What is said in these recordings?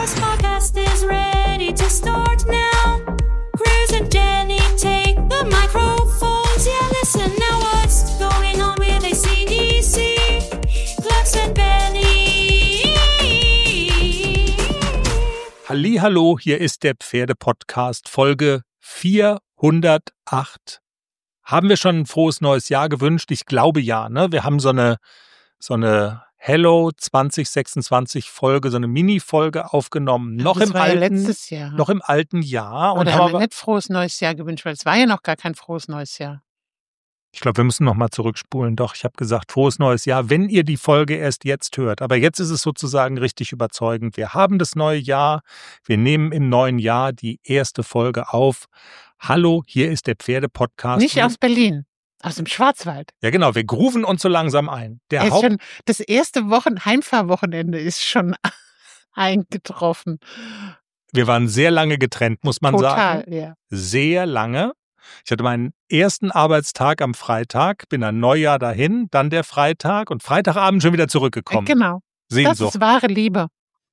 Horse podcast is ready to start now. Chris and Jenny take the microphones. Yeah, listen now, what's going on with AC/DC? Chris and Benny. Hallihallo, hier ist der Pferde-Podcast, Folge 408. Haben wir schon ein frohes neues Jahr gewünscht? Ich glaube ja, ne? Wir haben so eine Hello 2026 Folge, so eine Mini-Folge aufgenommen. Das war ja letztes Jahr. Noch im alten Jahr. Und haben wir nicht frohes neues Jahr gewünscht, weil es war ja noch gar kein frohes neues Jahr. Ich glaube, wir müssen noch mal zurückspulen. Doch, ich habe gesagt, frohes neues Jahr, wenn ihr die Folge erst jetzt hört. Aber jetzt ist es sozusagen richtig überzeugend. Wir haben das neue Jahr. Wir nehmen im neuen Jahr die erste Folge auf. Hallo, hier ist der Pferde-Podcast. Nicht aus Berlin, aus dem Schwarzwald. Ja genau, wir grooven uns so langsam ein. Das erste Heimfahrwochenende ist schon eingetroffen. Wir waren sehr lange getrennt, muss man sagen. Total, ja. Sehr lange. Ich hatte meinen ersten Arbeitstag am Freitag, bin an Neujahr dahin, dann der Freitag und Freitagabend schon wieder zurückgekommen. Genau. Sehnsucht. Das ist wahre Liebe.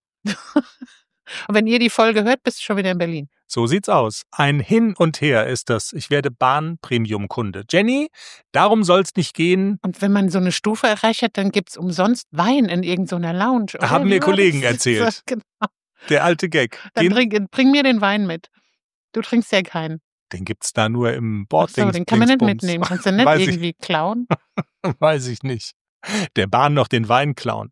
Und wenn ihr die Folge hört, bist du schon wieder in Berlin. So sieht's aus. Ein Hin und Her ist das. Ich werde Bahn-Premium-Kunde. Jenny, darum soll's nicht gehen. Und wenn man so eine Stufe erreicht hat, dann gibt's umsonst Wein in irgendeiner Lounge. Oder? Haben mir Kollegen erzählt. Genau. Der alte Gag. Dann bring mir den Wein mit. Du trinkst ja keinen. Den gibt's da nur im Boarding. So, den kann man nicht mitnehmen. Kannst du nicht irgendwie klauen? Weiß ich nicht. Der Bahn noch den Wein klauen.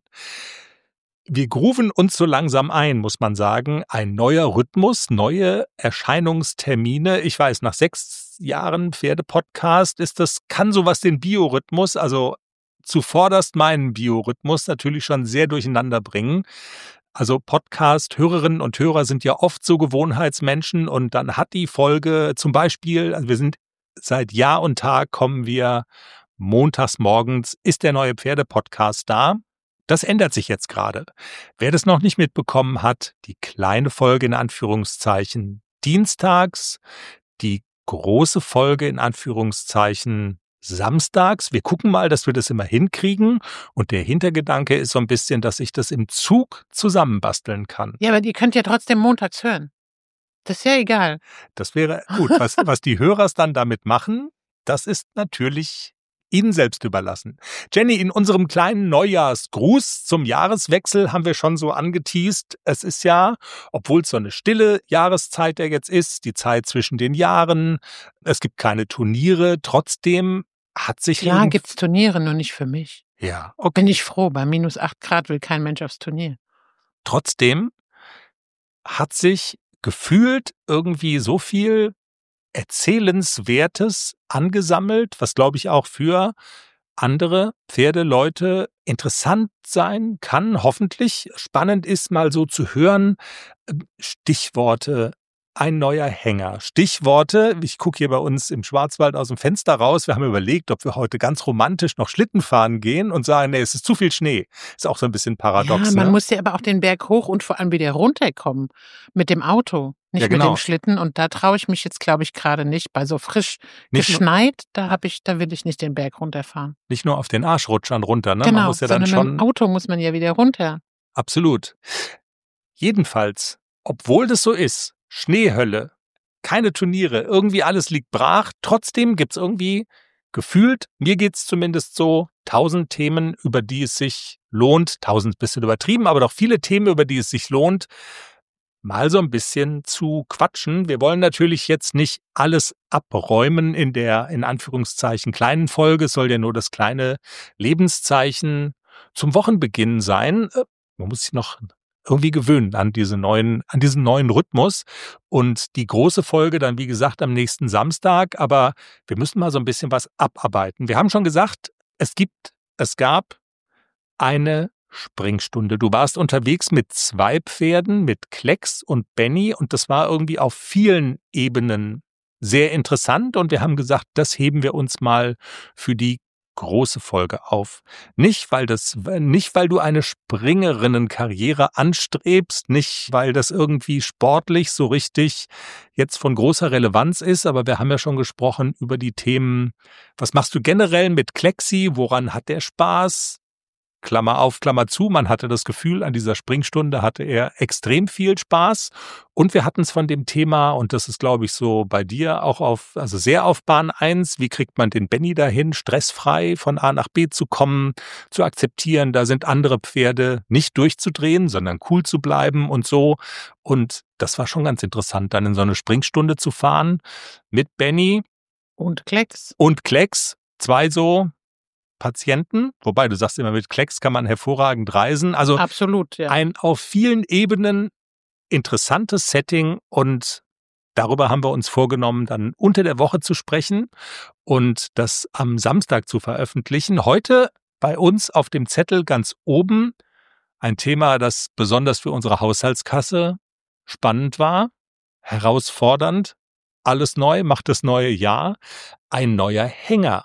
Wir grooven uns so langsam ein, muss man sagen. Ein neuer Rhythmus, neue Erscheinungstermine. Ich weiß, nach 6 Jahren Pferde-Podcast kann sowas den Biorhythmus, also zuvorderst meinen Biorhythmus, natürlich schon sehr durcheinander bringen. Also Podcast-Hörerinnen und Hörer sind ja oft so Gewohnheitsmenschen und dann hat die Folge zum Beispiel, also wir sind seit Jahr und Tag kommen wir montags morgens, ist der neue Pferde-Podcast da. Das ändert sich jetzt gerade. Wer das noch nicht mitbekommen hat, die kleine Folge in Anführungszeichen dienstags, die große Folge in Anführungszeichen samstags. Wir gucken mal, dass wir das immer hinkriegen. Und der Hintergedanke ist so ein bisschen, dass ich das im Zug zusammenbasteln kann. Ja, aber ihr könnt ja trotzdem montags hören. Das ist ja egal. Das wäre gut. Was die Hörer dann damit machen, das ist natürlich Ihnen selbst überlassen. Jenny, in unserem kleinen Neujahrsgruß zum Jahreswechsel haben wir schon so angeteast. Es ist ja, obwohl es so eine stille Jahreszeit ja jetzt ist, die Zeit zwischen den Jahren, es gibt keine Turniere, trotzdem hat sich... Klar gibt's Turniere, nur nicht für mich. Ja, okay. Bin ich froh, bei minus 8 Grad will kein Mensch aufs Turnier. Trotzdem hat sich gefühlt irgendwie so viel Erzählenswertes angesammelt, was, glaube ich, auch für andere Pferdeleute interessant sein kann, hoffentlich spannend ist, mal so zu hören. Stichworte, ein neuer Hänger. Stichworte, ich gucke hier bei uns im Schwarzwald aus dem Fenster raus, wir haben überlegt, ob wir heute ganz romantisch noch Schlitten fahren gehen und sagen, nee, es ist zu viel Schnee. Ist auch so ein bisschen paradox. Ja, man muss ja aber auch den Berg hoch und vor allem wieder runterkommen mit dem Auto. Nicht ja, genau. Mit dem Schlitten und da traue ich mich jetzt, glaube ich, gerade nicht. Bei so frisch geschneit, da will ich nicht den Berg runterfahren. Nicht nur auf den Arschrutschern runter, ne? Genau, man muss ja dann schon. Mit dem Auto muss man ja wieder runter. Absolut. Jedenfalls, obwohl das so ist, Schneehölle, keine Turniere, irgendwie alles liegt brach, trotzdem gibt's irgendwie gefühlt, mir geht's zumindest so, 1000 Themen, über die es sich lohnt, 1000 ist ein bisschen übertrieben, aber doch viele Themen, über die es sich lohnt, mal so ein bisschen zu quatschen. Wir wollen natürlich jetzt nicht alles abräumen in der, in Anführungszeichen, kleinen Folge. Es soll ja nur das kleine Lebenszeichen zum Wochenbeginn sein. Man muss sich noch irgendwie gewöhnen an diesen neuen Rhythmus. Und die große Folge dann, wie gesagt, am nächsten Samstag. Aber wir müssen mal so ein bisschen was abarbeiten. Wir haben schon gesagt, es gab eine Springstunde. Du warst unterwegs mit 2 Pferden, mit Klecks und Benny und das war irgendwie auf vielen Ebenen sehr interessant und wir haben gesagt, das heben wir uns mal für die große Folge auf. Nicht, weil du eine Springerinnenkarriere anstrebst, nicht, weil das irgendwie sportlich so richtig jetzt von großer Relevanz ist, aber wir haben ja schon gesprochen über die Themen, was machst du generell mit Klecksi, woran hat der Spaß? Klammer auf, Klammer zu, man hatte das Gefühl, an dieser Springstunde hatte er extrem viel Spaß. Und wir hatten es von dem Thema, und das ist, glaube ich, so bei dir auch sehr auf Bahn 1, wie kriegt man den Benny dahin, stressfrei von A nach B zu kommen, zu akzeptieren, da sind andere Pferde, nicht durchzudrehen, sondern cool zu bleiben und so. Und das war schon ganz interessant, dann in so eine Springstunde zu fahren mit Benny. Und Klecks. Und Klecks, 2 so Patienten, wobei du sagst immer, mit Klecks kann man hervorragend reisen. Also absolut, ja. Ein auf vielen Ebenen interessantes Setting, und darüber haben wir uns vorgenommen, dann unter der Woche zu sprechen und das am Samstag zu veröffentlichen. Heute bei uns auf dem Zettel ganz oben ein Thema, das besonders für unsere Haushaltskasse spannend war, herausfordernd, alles neu, macht das neue Jahr, ein neuer Hänger.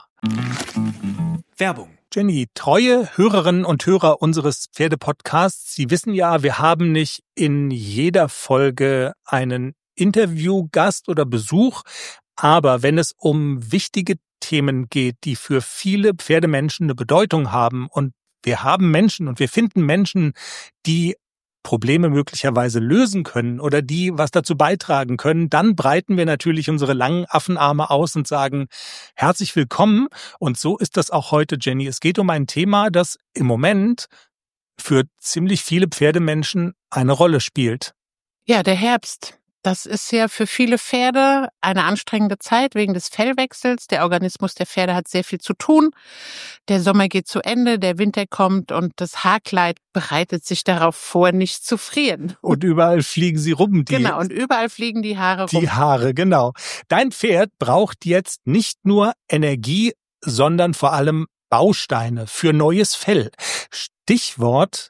Werbung. Jenny, treue Hörerinnen und Hörer unseres Pferdepodcasts, Sie wissen ja, wir haben nicht in jeder Folge einen Interviewgast oder Besuch, aber wenn es um wichtige Themen geht, die für viele Pferdemenschen eine Bedeutung haben, und wir haben Menschen und wir finden Menschen, die Probleme möglicherweise lösen können oder die was dazu beitragen können, dann breiten wir natürlich unsere langen Affenarme aus und sagen, herzlich willkommen. Und so ist das auch heute, Jenny. Es geht um ein Thema, das im Moment für ziemlich viele Pferdemenschen eine Rolle spielt. Ja, der Herbst. Das ist ja für viele Pferde eine anstrengende Zeit wegen des Fellwechsels. Der Organismus der Pferde hat sehr viel zu tun. Der Sommer geht zu Ende, der Winter kommt und das Haarkleid bereitet sich darauf vor, nicht zu frieren. Und überall fliegen sie rum. Genau, und überall fliegen die Haare rum. Die Haare, genau. Dein Pferd braucht jetzt nicht nur Energie, sondern vor allem Bausteine für neues Fell. Stichwort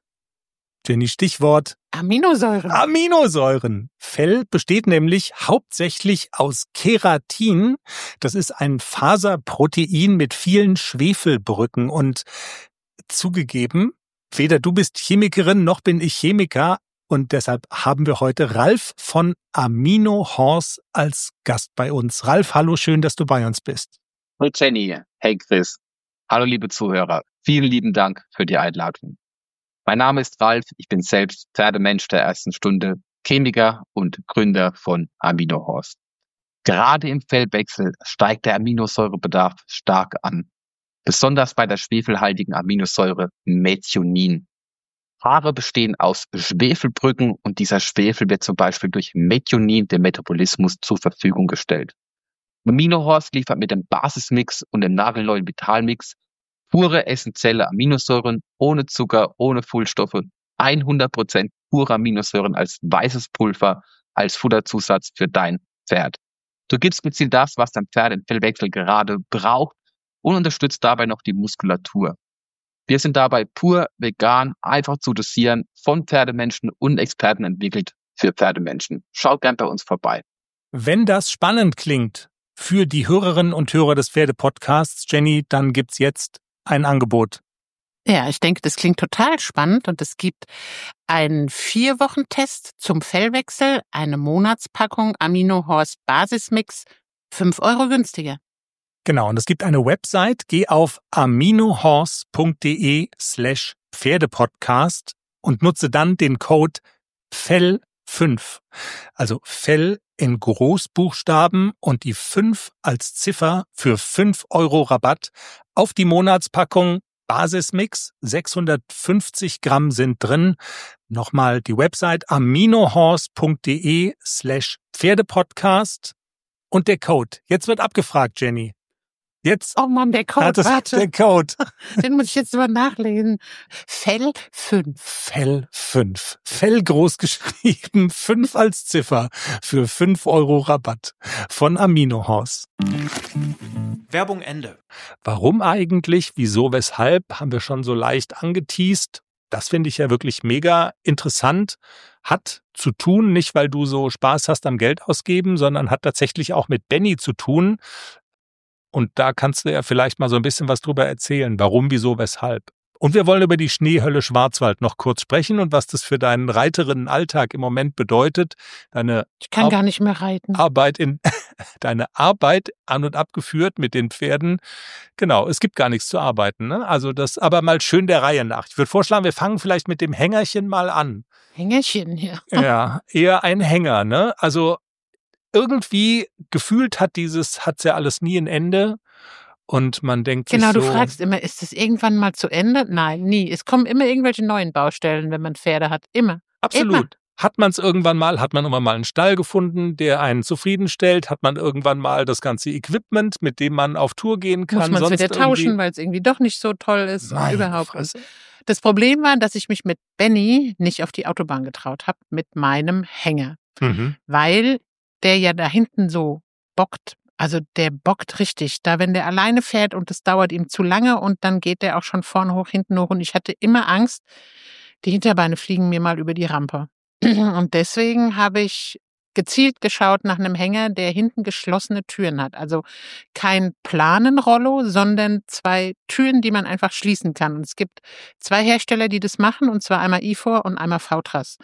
Aminosäuren. Aminosäuren. Fell besteht nämlich hauptsächlich aus Keratin. Das ist ein Faserprotein mit vielen Schwefelbrücken. Und zugegeben, weder du bist Chemikerin noch bin ich Chemiker. Und deshalb haben wir heute Ralf von Amino Horse als Gast bei uns. Ralf, hallo, schön, dass du bei uns bist. Hallo Jenny, hey Chris. Hallo liebe Zuhörer. Vielen lieben Dank für die Einladung. Mein Name ist Ralf, ich bin selbst Pferdemensch der ersten Stunde, Chemiker und Gründer von Amino Horse. Gerade im Fellwechsel steigt der Aminosäurebedarf stark an, besonders bei der schwefelhaltigen Aminosäure Methionin. Haare bestehen aus Schwefelbrücken und dieser Schwefel wird zum Beispiel durch Methionin dem Metabolismus zur Verfügung gestellt. Amino Horse liefert mit dem Basismix und dem nagelneuen Vitalmix pure essentielle Aminosäuren, ohne Zucker, ohne Füllstoffe, 100% pure Aminosäuren als weißes Pulver, als Futterzusatz für dein Pferd. Du gibst gezielt das, was dein Pferd im Fellwechsel gerade braucht und unterstützt dabei noch die Muskulatur. Wir sind dabei pur, vegan, einfach zu dosieren, von Pferdemenschen und Experten entwickelt für Pferdemenschen. Schaut gern bei uns vorbei. Wenn das spannend klingt für die Hörerinnen und Hörer des Pferdepodcasts, Jenny, dann gibt's jetzt ein Angebot. Ja, ich denke, das klingt total spannend und es gibt einen 4-Wochen-Test zum Fellwechsel, eine Monatspackung Amino Horse Basismix, 5 € günstiger. Genau, und es gibt eine Website, geh auf aminohorse.de/Pferdepodcast und nutze dann den Code FELL5, also Fell in Großbuchstaben und die 5 als Ziffer für 5 € Rabatt auf die Monatspackung Basismix. 650 Gramm sind drin. Nochmal die Website aminohorse.de/Pferdepodcast und der Code. Jetzt wird abgefragt, Jenny. Jetzt. Oh Mann, der Code, warte. Der Code. Den muss ich jetzt mal nachlesen. Fell5. Fell5. Fell groß geschrieben, 5 als Ziffer für 5 € Rabatt von Amino Horse. Werbung Ende. Warum eigentlich, wieso, weshalb, haben wir schon so leicht angeteast. Das finde ich ja wirklich mega interessant. Hat zu tun, nicht weil du so Spaß hast am Geld ausgeben, sondern hat tatsächlich auch mit Benny zu tun. Und da kannst du ja vielleicht mal so ein bisschen was drüber erzählen. Warum, wieso, weshalb. Und wir wollen über die Schneehölle Schwarzwald noch kurz sprechen und was das für deinen Reiterinnenalltag im Moment bedeutet. Ich kann gar nicht mehr reiten. Arbeit in deine Arbeit an- und abgeführt mit den Pferden. Genau, es gibt gar nichts zu arbeiten. Ne? Also das aber mal schön der Reihe nach. Ich würde vorschlagen, wir fangen vielleicht mit dem Hängerchen mal an. Hängerchen hier. Ja, eher ein Hänger, ne? Also irgendwie gefühlt hat's ja alles nie ein Ende. Und man denkt sich Genau, so. du fragst immer, ist es irgendwann mal zu Ende? Nein, nie. Es kommen immer irgendwelche neuen Baustellen, wenn man Pferde hat. Immer. Absolut. Immer. Hat man irgendwann mal einen Stall gefunden, der einen zufriedenstellt? Hat man irgendwann mal das ganze Equipment, mit dem man auf Tour gehen kann? Muss man es Sonst wieder tauschen, irgendwie- weil es irgendwie doch nicht so toll ist. Meine Überhaupt. Fresse. Das Problem war, dass ich mich mit Benny nicht auf die Autobahn getraut habe, mit meinem Hänger. Mhm. Weil der ja da hinten so bockt. Also der bockt richtig. Da, wenn der alleine fährt und es dauert ihm zu lange und dann geht der auch schon vorne hoch, hinten hoch. Und ich hatte immer Angst, die Hinterbeine fliegen mir mal über die Rampe. Und deswegen habe ich gezielt geschaut nach einem Hänger, der hinten geschlossene Türen hat. Also kein Planenrollo, sondern 2 Türen, die man einfach schließen kann. Und es gibt 2 Hersteller, die das machen, und zwar einmal IFOR und einmal VTRAS.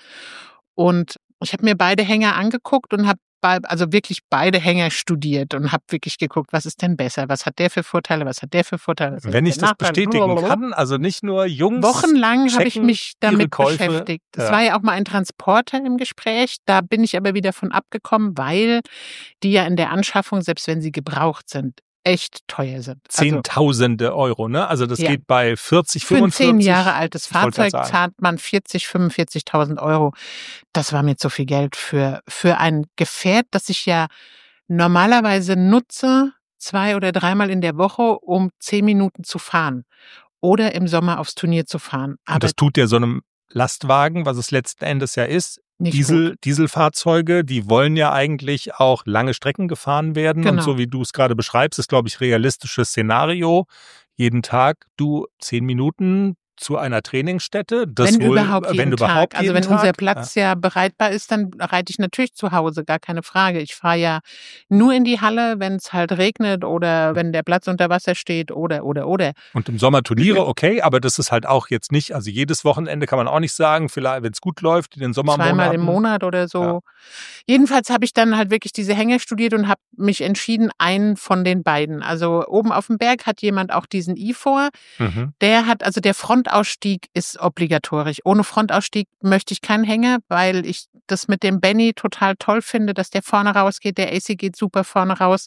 Und ich habe mir beide Hänger angeguckt und habe also wirklich beide Hänger studiert und habe wirklich geguckt, was ist denn besser, was hat der für Vorteile, was hat der für Vorteile. Was Wenn hat ich der das Nachteile? bestätigen kann, also nicht nur Jungs. Wochenlang habe ich checken mich ihre damit Käufe. beschäftigt. Es Ja. war ja auch mal ein Transporter im Gespräch. Da bin ich aber wieder von abgekommen, weil die ja in der Anschaffung, selbst wenn sie gebraucht sind, echt teuer sind. Also Zehntausende Euro, ne? Also das Ja. geht bei 40, für ein 45. 10 Jahre altes Ich wollte Fahrzeug grad sagen. zahlt man 40.000, 45.000 Euro. Das war mir zu viel Geld für ein Gefährt, das ich ja normalerweise nutze, 2 oder 3-mal in der Woche, um 10 Minuten zu fahren oder im Sommer aufs Turnier zu fahren. Und Aber das tut ja so einem Lastwagen, was es letzten Endes ja ist. nicht gut. Dieselfahrzeuge, die wollen ja eigentlich auch lange Strecken gefahren werden. Und Genau. so wie du es gerade beschreibst, ist, glaube ich, realistisches Szenario. Jeden Tag 10 Minuten zu einer Trainingsstätte. Das Wenn wohl, überhaupt jeden wenn überhaupt Tag. Also jeden wenn unser Tag. Platz ja bereitbar ist, dann reite ich natürlich zu Hause, gar keine Frage. Ich fahre ja nur in die Halle, wenn es halt regnet oder wenn der Platz unter Wasser steht oder. Und im Sommer Turniere, okay, aber das ist halt auch jetzt nicht, also jedes Wochenende kann man auch nicht sagen, vielleicht, wenn es gut läuft, in den Sommermonaten. 2-mal im Monat oder so. Ja. Jedenfalls habe ich dann halt wirklich diese Hänger studiert und habe mich entschieden, einen von den beiden. Also oben auf dem Berg hat jemand auch diesen IFOR. Mhm. Der hat, also der Frontausstieg ist obligatorisch. Ohne Frontausstieg möchte ich keinen Hänger, weil ich das mit dem Benny total toll finde, dass der vorne rausgeht. Der AC geht super vorne raus.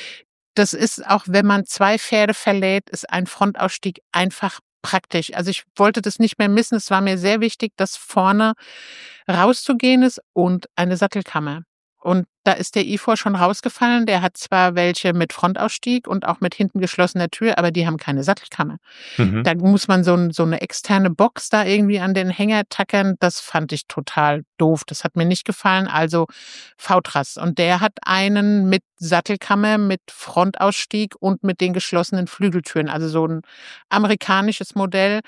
Das ist auch, wenn man 2 Pferde verlädt, ist ein Frontausstieg einfach praktisch. Also ich wollte das nicht mehr missen. Es war mir sehr wichtig, dass vorne rauszugehen ist und eine Sattelkammer. Und da ist der IFOR schon rausgefallen. Der hat zwar welche mit Frontausstieg und auch mit hinten geschlossener Tür, aber die haben keine Sattelkammer. Mhm. Da muss man so eine externe Box da irgendwie an den Hänger tackern. Das fand ich total doof. Das hat mir nicht gefallen. Also VTRAS. Und der hat einen mit Sattelkammer, mit Frontausstieg und mit den geschlossenen Flügeltüren. Also so ein amerikanisches Modell.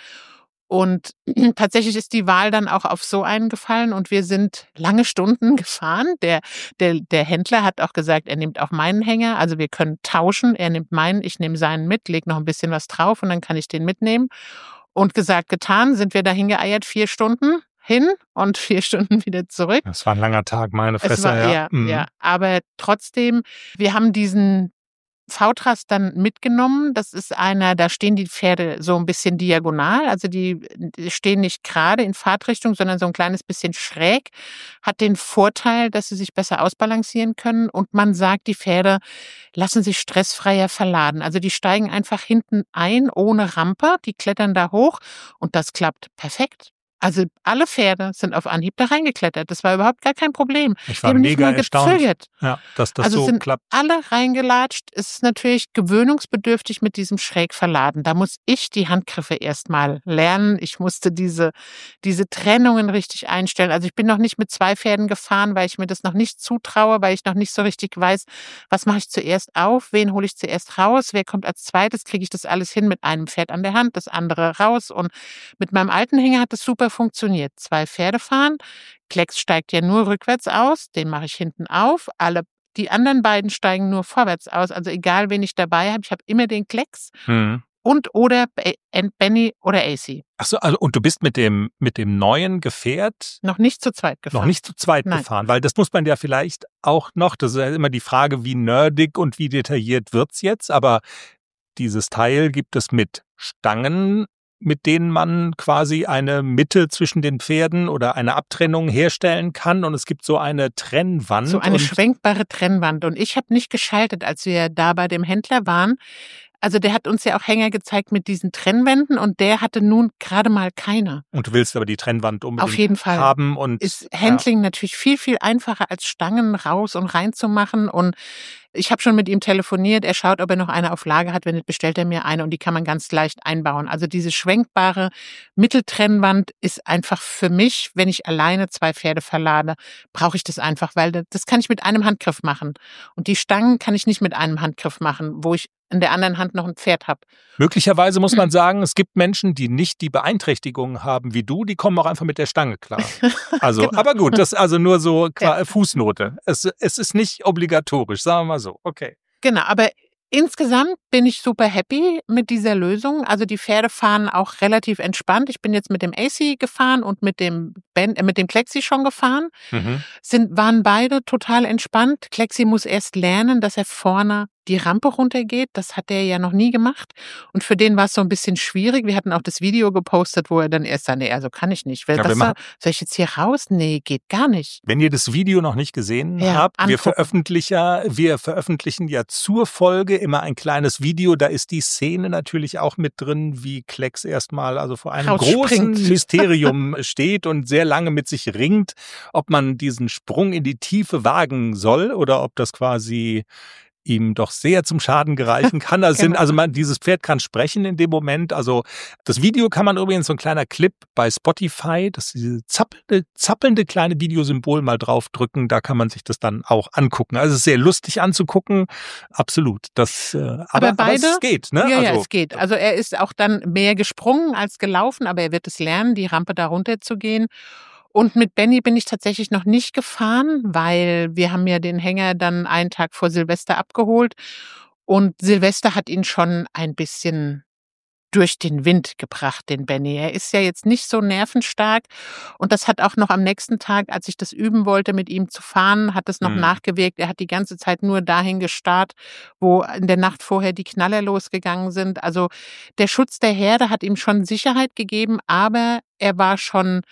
Und tatsächlich ist die Wahl dann auch auf so einen gefallen und wir sind lange Stunden gefahren. Der Händler hat auch gesagt, er nimmt auch meinen Hänger. Also wir können tauschen. Er nimmt meinen, ich nehme seinen mit, leg noch ein bisschen was drauf und dann kann ich den mitnehmen. Und gesagt, getan, sind wir dahin geeiert, 4 Stunden hin und 4 Stunden wieder zurück. Das war ein langer Tag, meine Fresse. Es war, ja, Mhm. ja. Aber trotzdem, wir haben diesen VTRAS dann mitgenommen. Das ist einer, da stehen die Pferde so ein bisschen diagonal, also die stehen nicht gerade in Fahrtrichtung, sondern so ein kleines bisschen schräg. Hat den Vorteil, dass sie sich besser ausbalancieren können und man sagt, die Pferde lassen sich stressfreier verladen. Also die steigen einfach hinten ein, ohne Rampe, die klettern da hoch und das klappt perfekt. Also alle Pferde sind auf Anhieb da reingeklettert. Das war überhaupt gar kein Problem. Ich Die war haben nicht mega mal erstaunt, gezögert. ja, dass das Also so sind klappt. alle reingelatscht. Es ist natürlich gewöhnungsbedürftig mit diesem Schrägverladen. Da muss ich die Handgriffe erstmal lernen. Ich musste diese Trennungen richtig einstellen. Also ich bin noch nicht mit 2 Pferden gefahren, weil ich mir das noch nicht zutraue, weil ich noch nicht so richtig weiß, was mache ich zuerst auf, wen hole ich zuerst raus, wer kommt als zweites, kriege ich das alles hin mit einem Pferd an der Hand, das andere raus. Und mit meinem alten Hänger hat das super funktioniert. 2 Pferde fahren, Klecks steigt ja nur rückwärts aus, den mache ich hinten auf, die anderen beiden steigen nur vorwärts aus, also egal wen ich dabei habe, ich habe immer den Klecks Mhm. und oder Benny oder AC. Achso, also und du bist mit dem neuen Gefährt Noch nicht zu zweit gefahren. noch nicht zu zweit Nein. gefahren, weil das muss man ja vielleicht auch noch, das ist ja immer die Frage, wie nerdig und wie detailliert wird's jetzt, aber dieses Teil gibt es mit Stangen, mit denen man quasi eine Mitte zwischen den Pferden oder eine Abtrennung herstellen kann und es gibt so eine Trennwand. So eine und schwenkbare Trennwand. Und ich habe nicht geschaltet, als wir da bei dem Händler waren. Also der hat uns ja auch Hänger gezeigt mit diesen Trennwänden und der hatte nun gerade mal keine. Und du willst aber die Trennwand unbedingt Auf jeden Fall. haben. Und Ist Handling natürlich viel, viel einfacher als Stangen raus und rein zu machen. Und ich habe schon mit ihm telefoniert. Er schaut, ob er noch eine auf Lager hat. Wenn nicht, bestellt er mir eine und die kann man ganz leicht einbauen. Also diese schwenkbare Mitteltrennwand ist einfach für mich, wenn ich alleine 2 Pferde verlade, brauche ich das einfach, weil das kann ich mit einem Handgriff machen. Und die Stangen kann ich nicht mit einem Handgriff machen, wo ich in der anderen Hand noch ein Pferd habe. Möglicherweise muss man sagen, es gibt Menschen, die nicht die Beeinträchtigungen haben wie du, die kommen auch einfach mit der Stange klar. Also, Genau. aber gut, das ist also nur so Ja. Fußnote. Es ist nicht obligatorisch, sagen wir mal so. Okay. Genau, aber insgesamt bin ich super happy mit dieser Lösung. Also die Pferde fahren auch relativ entspannt. Ich bin jetzt mit dem AC gefahren und mit dem Klexi schon gefahren. Waren beide total entspannt. Klexi muss erst lernen, dass er vorne die Rampe runtergeht. Das hat er ja noch nie gemacht. Und für den war es so ein bisschen schwierig. Wir hatten auch das Video gepostet, wo er dann erst sagte, so kann ich nicht. Ja, Soll ich jetzt hier raus? Nee, geht gar nicht. Wenn ihr das Video noch nicht gesehen Ja, habt, wir angucken. veröffentlichen ja zur Folge immer ein kleines Video. Da ist die Szene natürlich auch mit drin, wie Klecks erstmal also vor einem großen Rausspringt. Mysterium steht und sehr lange mit sich ringt, ob man diesen Sprung in die Tiefe wagen soll oder ob das quasi ihm doch sehr zum Schaden gereichen kann. Genau. Dieses Pferd kann sprechen in dem Moment. Also das Video kann man übrigens, so ein kleiner Clip bei Spotify, das diese zappelnde kleine Videosymbol mal draufdrücken, da kann man sich das dann auch angucken. Also es ist sehr lustig anzugucken, absolut. Aber es geht, ne? Ja, es geht. Also er ist auch dann mehr gesprungen als gelaufen, aber er wird es lernen, die Rampe da runter zu gehen. Und mit Benny bin ich tatsächlich noch nicht gefahren, weil wir haben ja den Hänger dann einen Tag vor Silvester abgeholt. Und Silvester hat ihn schon ein bisschen durch den Wind gebracht, den Benny. Er ist ja jetzt nicht so nervenstark. Und das hat auch noch am nächsten Tag, als ich das üben wollte, mit ihm zu fahren, hat es noch nachgewirkt. Er hat die ganze Zeit nur dahin gestarrt, wo in der Nacht vorher die Knaller losgegangen sind. Also der Schutz der Herde hat ihm schon Sicherheit gegeben, aber er war schon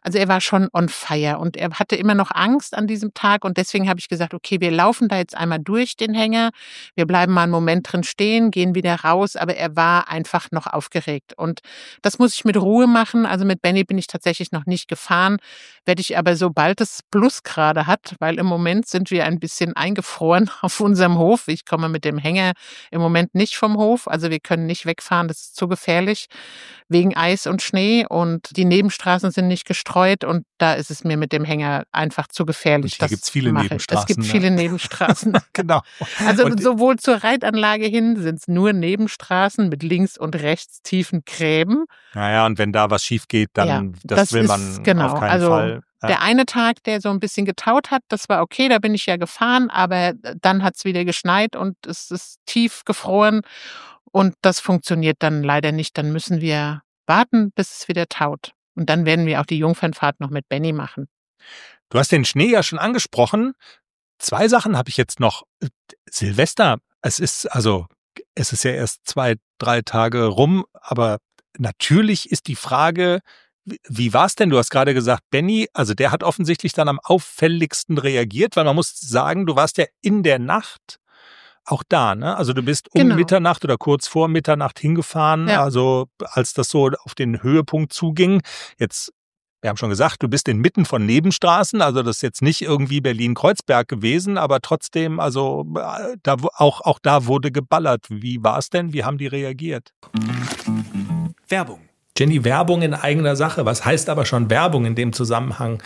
on fire und er hatte immer noch Angst an diesem Tag und deswegen habe ich gesagt, okay, wir laufen da jetzt einmal durch den Hänger, wir bleiben mal einen Moment drin stehen, gehen wieder raus, aber er war einfach noch aufgeregt und das muss ich mit Ruhe machen, also mit Benny bin ich tatsächlich noch nicht gefahren, werde ich aber sobald es Plusgrade hat, weil im Moment sind wir ein bisschen eingefroren auf unserem Hof, ich komme mit dem Hänger im Moment nicht vom Hof, also wir können nicht wegfahren, das ist zu gefährlich, wegen Eis und Schnee und die Nebenstraßen sind nicht gestreut und da ist es mir mit dem Hänger einfach zu gefährlich. Und hier gibt's viele Nebenstraßen. Es gibt viele Nebenstraßen. Genau. Also Und sowohl zur Reitanlage hin sind es nur Nebenstraßen mit links und rechts tiefen Gräben. naja, und wenn da was schief geht, dann Ja, das will ist- man genau, auf keinen also Fall. Ja. Der eine Tag, der so ein bisschen getaut hat, das war okay, da bin ich ja gefahren, aber dann hat es wieder geschneit und es ist tief gefroren und das funktioniert dann leider nicht. Dann müssen wir warten, bis es wieder taut. Und dann werden wir auch die Jungfernfahrt noch mit Benny machen. Du hast den Schnee ja schon angesprochen. 2 Sachen habe ich jetzt noch. Silvester, es ist ja erst 2-3 Tage rum, aber natürlich ist die Frage, wie war es denn? Du hast gerade gesagt, Benny, also der hat offensichtlich dann am auffälligsten reagiert, weil man muss sagen, du warst ja in der Nacht auch da, ne? Also du bist um Genau. Mitternacht oder kurz vor Mitternacht hingefahren, Ja. also als das so auf den Höhepunkt zuging. Jetzt, wir haben schon gesagt, du bist inmitten von Nebenstraßen, also das ist jetzt nicht irgendwie Berlin-Kreuzberg gewesen, aber trotzdem, also auch da wurde geballert. Wie war es denn? Wie haben die reagiert? Werbung. Jenny, Werbung in eigener Sache. Was heißt aber schon Werbung in dem Zusammenhang?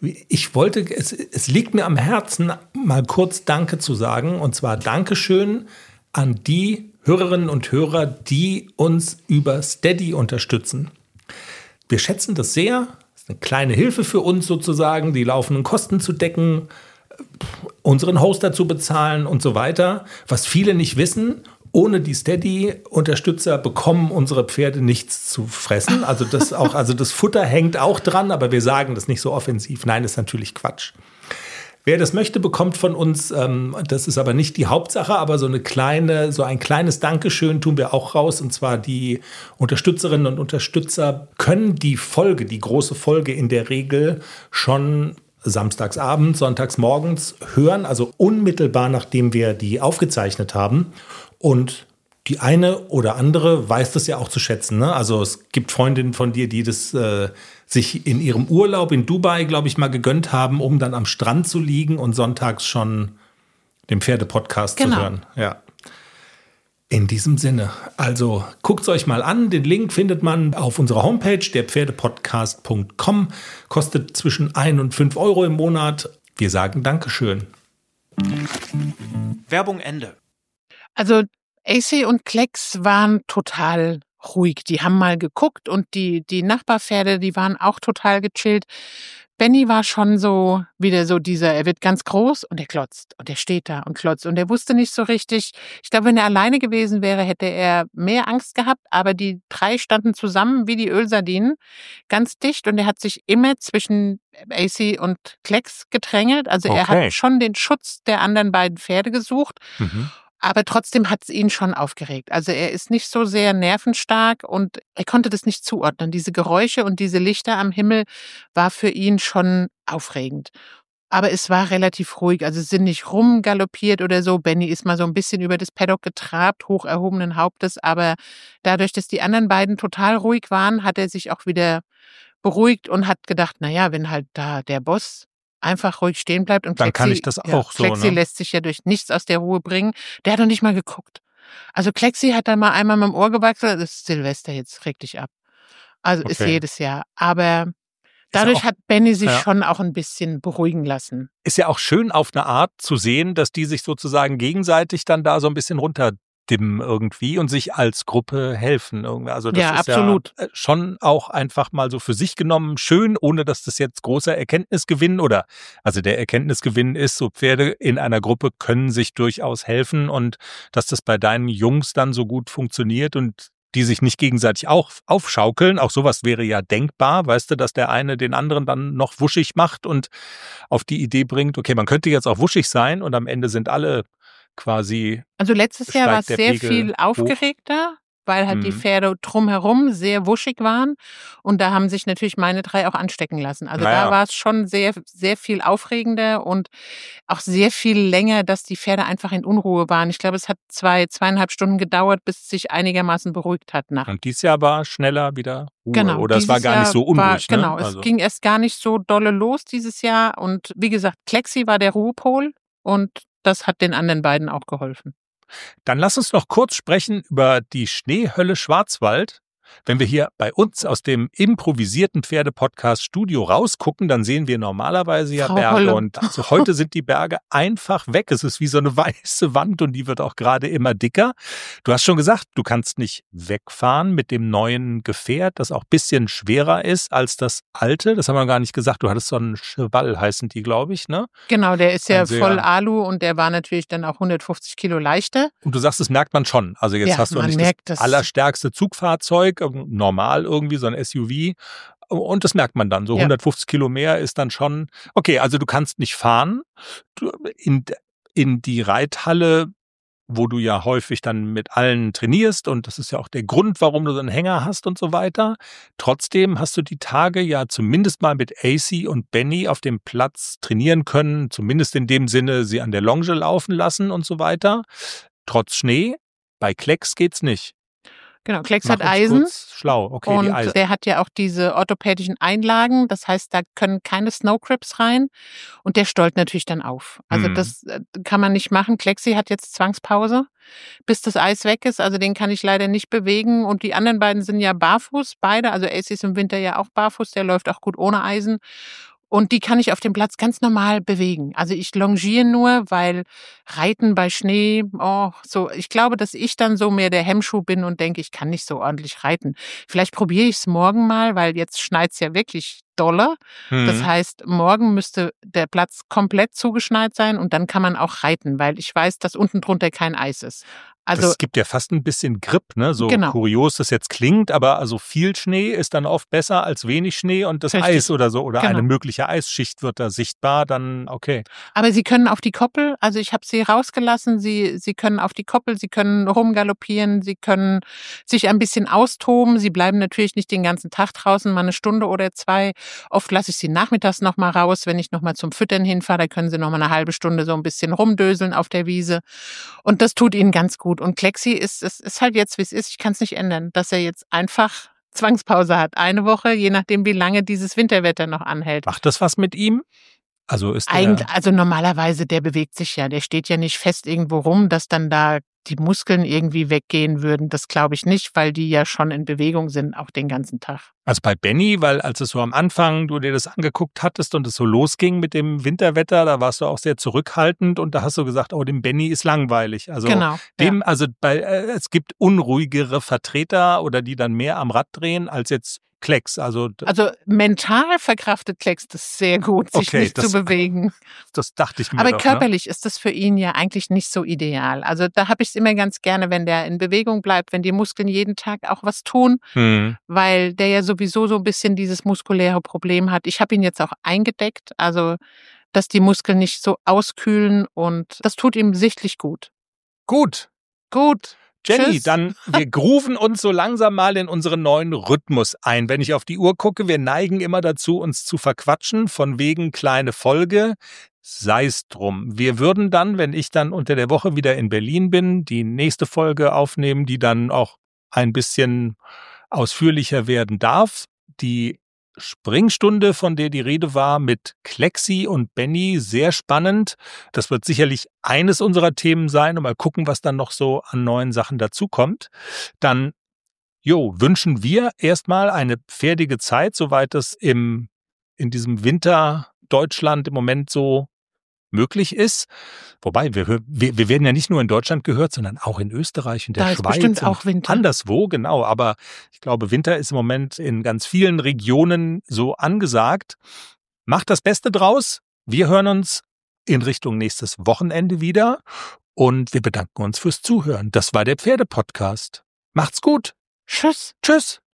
Es liegt mir am Herzen, mal kurz Danke zu sagen. Und zwar Dankeschön an die Hörerinnen und Hörer, die uns über Steady unterstützen. Wir schätzen das sehr. Das ist eine kleine Hilfe für uns sozusagen, die laufenden Kosten zu decken, unseren Hoster zu bezahlen und so weiter. Was viele nicht wissen ohne die Steady-Unterstützer bekommen unsere Pferde nichts zu fressen. Also das Futter hängt auch dran, aber wir sagen das nicht so offensiv. Nein, das ist natürlich Quatsch. Wer das möchte, bekommt von uns, das ist aber nicht die Hauptsache, aber so ein kleines Dankeschön tun wir auch raus. Und zwar die Unterstützerinnen und Unterstützer können die große Folge in der Regel schon samstagsabend, sonntags morgens hören, also unmittelbar nachdem wir die aufgezeichnet haben. Und die eine oder andere weiß das ja auch zu schätzen. Ne? Also es gibt Freundinnen von dir, die das sich in ihrem Urlaub in Dubai, glaube ich, mal gegönnt haben, um dann am Strand zu liegen und sonntags schon den Pferdepodcast zu hören. Ja. In diesem Sinne, also guckt es euch mal an. Den Link findet man auf unserer Homepage, derpferdepodcast.com. Kostet zwischen 1 und 5 Euro im Monat. Wir sagen Dankeschön. Werbung Ende. Also AC und Klecks waren total ruhig. Die haben mal geguckt und die Nachbarpferde, die waren auch total gechillt. Benny war schon so wieder so er wird ganz groß und er klotzt und er steht da und klotzt und er wusste nicht so richtig. Ich glaube, wenn er alleine gewesen wäre, hätte er mehr Angst gehabt, aber die 3 standen zusammen wie die Ölsardinen, ganz dicht und er hat sich immer zwischen AC und Klecks gedrängelt. Also er hat schon den Schutz der anderen beiden Pferde gesucht. Mhm. Aber trotzdem hat es ihn schon aufgeregt. Also er ist nicht so sehr nervenstark und er konnte das nicht zuordnen. Diese Geräusche und diese Lichter am Himmel war für ihn schon aufregend. Aber es war relativ ruhig. Also sie sind nicht rumgaloppiert oder so. Benny ist mal so ein bisschen über das Paddock getrabt, hoch erhobenen Hauptes. Aber dadurch, dass die anderen beiden total ruhig waren, hat er sich auch wieder beruhigt und hat gedacht, naja, wenn halt da der Boss einfach ruhig stehen bleibt und dann kann ich das auch so. Klecksi lässt sich ja durch nichts aus der Ruhe bringen. Der hat noch nicht mal geguckt. Also Klecksi hat dann mal einmal mit dem Ohr gewachsen. Das ist Silvester, jetzt reg dich ab. Also ist jedes Jahr. Aber dadurch hat Benny sich schon auch ein bisschen beruhigen lassen. Ist ja auch schön auf eine Art zu sehen, dass die sich sozusagen gegenseitig dann da so ein bisschen runterdimmen irgendwie und sich als Gruppe helfen. Also das ist absolut. Ja schon auch einfach mal so für sich genommen schön, ohne dass das jetzt großer Erkenntnisgewinn also der Erkenntnisgewinn ist, so Pferde in einer Gruppe können sich durchaus helfen und dass das bei deinen Jungs dann so gut funktioniert und die sich nicht gegenseitig auch aufschaukeln. Auch sowas wäre ja denkbar, weißt du, dass der eine den anderen dann noch wuschig macht und auf die Idee bringt, okay, man könnte jetzt auch wuschig sein und am Ende sind alle quasi. Also letztes Jahr war es sehr viel aufgeregter, weil halt die Pferde drumherum sehr wuschig waren und da haben sich natürlich meine 3 auch anstecken lassen. Also da war es schon sehr, sehr viel aufregender und auch sehr viel länger, dass die Pferde einfach in Unruhe waren. Ich glaube, es hat 2,5 Stunden gedauert, bis es sich einigermaßen beruhigt hat. Und dieses Jahr war schneller wieder Ruhe. Genau, oder es war gar nicht so unruhig. Genau, es ging erst gar nicht so dolle los dieses Jahr und wie gesagt, Klecksi war der Ruhepol und das hat den anderen beiden auch geholfen. Dann lass uns noch kurz sprechen über die Schneehölle Schwarzwald. Wenn wir hier bei uns aus dem improvisierten Pferde-Podcast-Studio rausgucken, dann sehen wir normalerweise ja Berge. Und also heute sind die Berge einfach weg. Es ist wie so eine weiße Wand und die wird auch gerade immer dicker. Du hast schon gesagt, du kannst nicht wegfahren mit dem neuen Gefährt, das auch ein bisschen schwerer ist als das alte. Das haben wir gar nicht gesagt. Du hattest so einen Cheval, heißen die, glaube ich, ne? Genau, der ist ja voll Alu und der war natürlich dann auch 150 Kilo leichter. Und du sagst, das merkt man schon. Also jetzt hast du nicht das allerstärkste Zugfahrzeug, normal irgendwie, so ein SUV. Und das merkt man dann. So 150 Kilo mehr ist dann schon, okay, also du kannst nicht fahren. In die Reithalle, wo du ja häufig dann mit allen trainierst und das ist ja auch der Grund, warum du so einen Hänger hast und so weiter. Trotzdem hast du die Tage ja zumindest mal mit AC und Benny auf dem Platz trainieren können, zumindest in dem Sinne, sie an der Longe laufen lassen und so weiter. Trotz Schnee. Bei Klecks geht's nicht. Genau, Klecks hat Eisen. Schlau, okay, und die Eisen. Der hat ja auch diese orthopädischen Einlagen. Das heißt, da können keine Snowcrips rein. Und der stollt natürlich dann auf. Also das kann man nicht machen. Klecksi hat jetzt Zwangspause, bis das Eis weg ist. Also den kann ich leider nicht bewegen. Und die anderen beiden sind ja barfuß, beide. Also AC ist im Winter ja auch barfuß. Der läuft auch gut ohne Eisen. Und die kann ich auf dem Platz ganz normal bewegen. Also ich longiere nur, weil Reiten bei Schnee, ich glaube, dass ich dann so mehr der Hemmschuh bin und denke, ich kann nicht so ordentlich reiten. Vielleicht probiere ich es morgen mal, weil jetzt schneit's ja wirklich doller. Das Hm. heißt, morgen müsste der Platz komplett zugeschneit sein und dann kann man auch reiten, weil ich weiß, dass unten drunter kein Eis ist. Also Das gibt ja fast ein bisschen Grip, ne? So Genau. kurios das jetzt klingt, aber also viel Schnee ist dann oft besser als wenig Schnee und das Richtig. Eis oder so oder eine Genau. mögliche Eisschicht wird da sichtbar, dann okay. Aber sie können auf die Koppel, also ich habe sie rausgelassen, sie können auf die Koppel, sie können rumgaloppieren, sie können sich ein bisschen austoben. Sie bleiben natürlich nicht den ganzen Tag draußen, mal 1 Stunde oder 2. Oft lasse ich sie nachmittags noch mal raus, wenn ich noch mal zum Füttern hinfahre, da können sie noch mal 1/2 Stunde so ein bisschen rumdöseln auf der Wiese. Und das tut ihnen ganz gut. Und Klexi es ist halt jetzt, wie es ist. Ich kann es nicht ändern, dass er jetzt einfach Zwangspause hat. 1 Woche, je nachdem, wie lange dieses Winterwetter noch anhält. Macht das was mit ihm? Also ist Also normalerweise, der bewegt sich ja. Der steht ja nicht fest irgendwo rum, dass dann da die Muskeln irgendwie weggehen würden. Das glaube ich nicht, weil die ja schon in Bewegung sind, auch den ganzen Tag. also bei Benny, weil als es so am Anfang du dir das angeguckt hattest und es so losging mit dem Winterwetter, da warst du auch sehr zurückhaltend und da hast du gesagt, oh, dem Benny ist langweilig. Also Genau. dem, also es gibt unruhigere Vertreter oder die dann mehr am Rad drehen als jetzt Klecks. Also Also mental verkraftet Klecks das sehr gut, sich Okay, nicht zu das- bewegen. das dachte ich mir Aber doch, ne? körperlich ist das für ihn ja eigentlich nicht so ideal. Also da habe ich es immer ganz gerne, wenn der in Bewegung bleibt, wenn die Muskeln jeden Tag auch was tun, Hm. weil der ja sowieso so ein bisschen dieses muskuläre Problem hat. Ich habe ihn jetzt auch eingedeckt, also dass die Muskeln nicht so auskühlen und das tut ihm sichtlich gut. Gut. Gut. Jenny, Tschüss. dann wir grooven uns so langsam mal in unseren neuen Rhythmus ein. Wenn ich auf die Uhr gucke, wir neigen immer dazu, uns zu verquatschen, von wegen kleine Folge. Sei's drum. Wir würden dann, wenn ich dann unter der Woche wieder in Berlin bin, die nächste Folge aufnehmen, die dann auch ein bisschen ausführlicher werden darf. Die Springstunde, von der die Rede war, mit Klexi und Benny, sehr spannend. Das wird sicherlich eines unserer Themen sein und mal gucken, was dann noch so an neuen Sachen dazukommt. Dann, wünschen wir erstmal eine pferdige Zeit, soweit es in diesem Winter Deutschland im Moment so möglich ist. Wobei, wir werden ja nicht nur in Deutschland gehört, sondern auch in Österreich und der Da ist Schweiz bestimmt und auch Winter. anderswo, genau. Aber ich glaube, Winter ist im Moment in ganz vielen Regionen so angesagt. Macht das Beste draus. Wir hören uns in Richtung nächstes Wochenende wieder und wir bedanken uns fürs Zuhören. Das war der Pferdepodcast. Macht's gut. Tschüss. Tschüss.